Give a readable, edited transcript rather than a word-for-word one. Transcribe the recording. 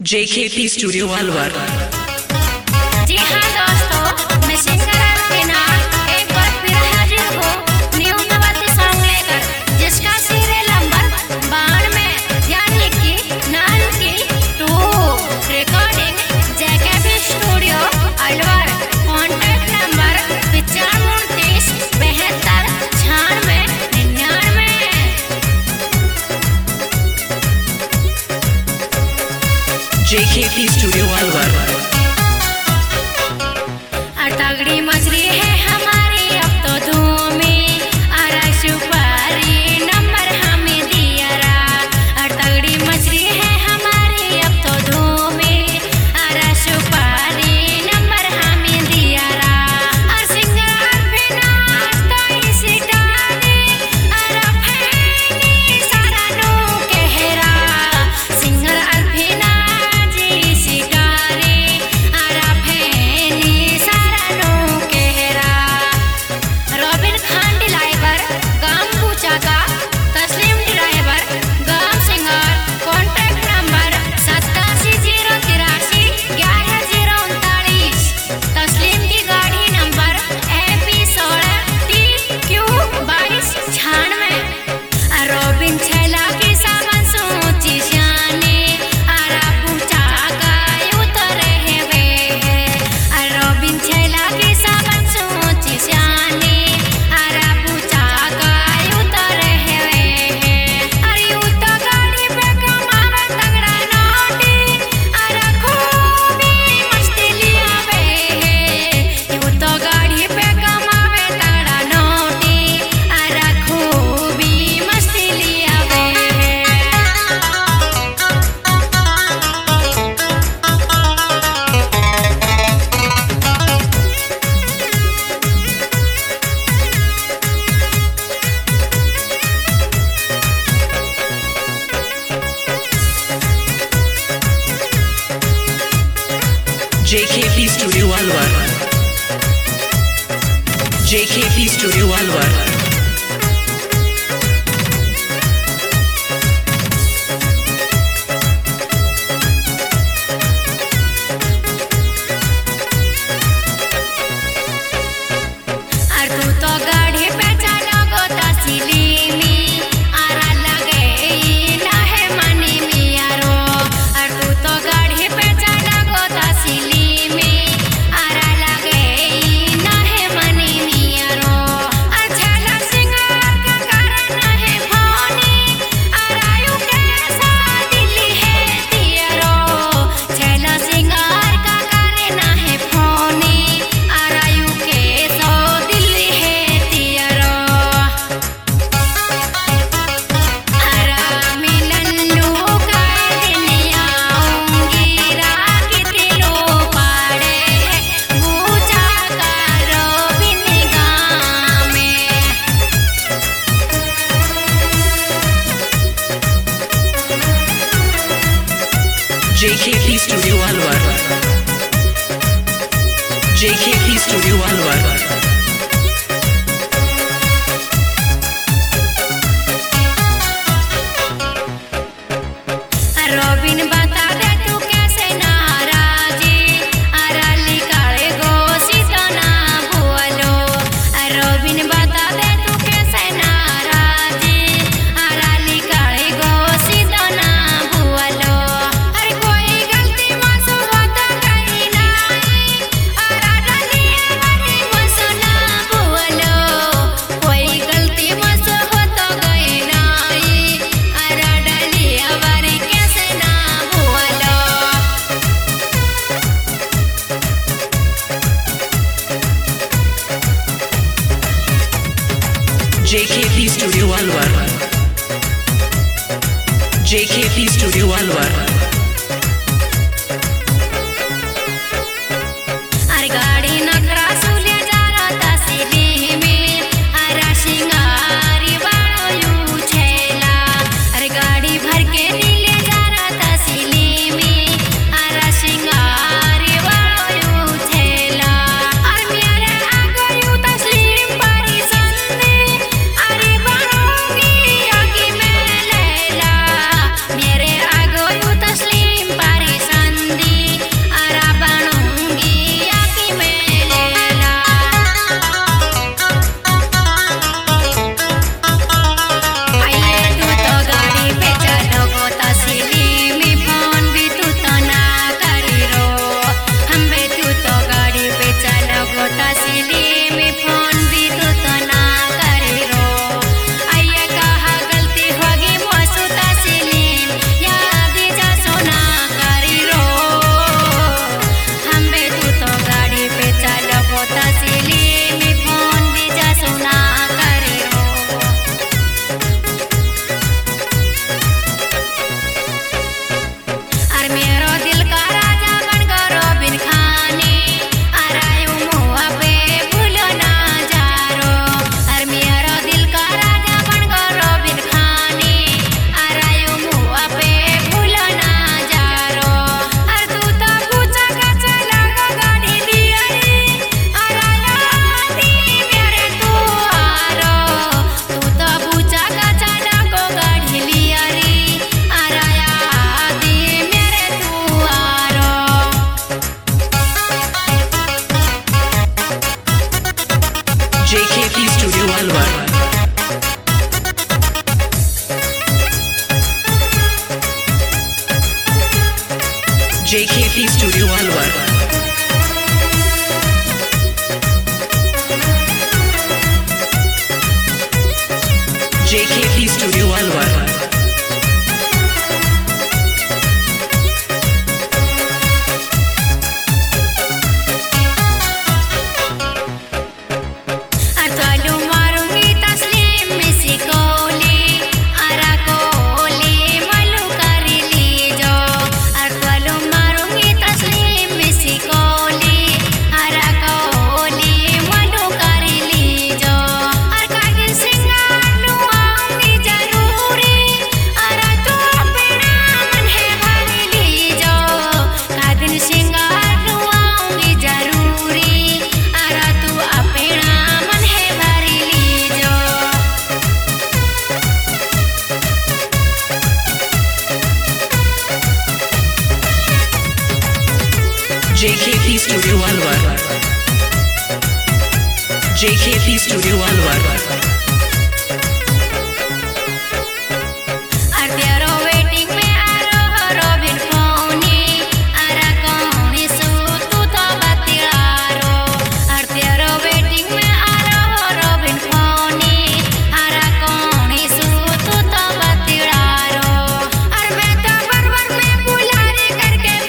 JKP studio Alwar. जी हाँ दोस्तों, मैं सिंगर अर्पिना एक बार फिर हाजिर हूँ न्यू नवती सॉन्ग लेकर, जिसका सीरियल नंबर 92 यानी कि 92 recording JKP studio Alwar. Contact number 95 72 96 99। JKP studio Alwar. तगड़ी मछली है हमारी अब तो धूम में, आरा सुपारी नंबर हमें दिया रा। तगड़ी मछली है हमारी अब तो धूम में, आरा सुपारी नंबर हमें दिया रा। सिंगर बिना तो इसी डाले आरा फैनी सारा नो कहरा। सिंगर अल्फिना जी इसी डाले आरा फैनी सारा नो कहरा। रॉबिन खान ड्राइवर गांव पूछा का, तस्लीम ड्राइवर गांव सिंगर। Contact number 87 083 11 039। तस्लीम की गाड़ी नंबर MP 16 TQ 22 96। रॉबिन छैला की सामान सोची जाने, आरा पूछा का उतरे है वे। रॉबिन छैला की सामान सोची जाने, आरा पूछा का उतरे है वे। अरे उतर गाड़ी पे कमावे तगड़ा नोटी, आरा खूबी मस्ती लिया वे। उतर गाड़ी पे कमावे तगड़ा नोटी, आरा खूबी मस्ती लिया वे। JKP studio Alwar. JKP studio Alwar. तू तो गाड़ी पे चलो गो तस्ली में, आरा लगे ना है मनी मियारो। तू तो गाड़ी पे चलो गो तस्ली में, आरा लगे ना है मनी मियारो। अच्छा सिंगर का कारण है फोनी, आरा यू कैसा दिल्ली है तियारो। छैला सिंगर का कारण है फोनी, आरा यू कैसा दिल्ली है तियारो। आरा मिलन्नू का दिन आऊंगी, राखी तिलो पाड़े पूजा करो बिन गाँव में। JKP studio Alwar. JKP studio Alwar. Robin बता दे तू कैसे नाराजी, आरा लिकाले गो सीता ना बोलो। रॉबिन बता दे तू कैसे नाराजी, आरा लिकाले गो सीता ना बोलो। अरे कोई गलती मासूम होता कहीं नहीं, आरा डलिए बनी मसला JKP Studio Alwar. JKP Studio Alwar. Atluri मारूंगी तस्लीम में सिकोली अरा कोली मलू कर लीजो अतलू मारूंगी तस्लीम में सिकोली अरा कोली मलू कर लीजो और कागिन सिंगार लू आऊंगी जरूरी अरा तू अपना मन है भर लीजो कागिन सिंगार लू आऊंगी जरूरी अरा तू अपना मन है भर लीजो JKP Studio Alwar. JKP Studio Alwar.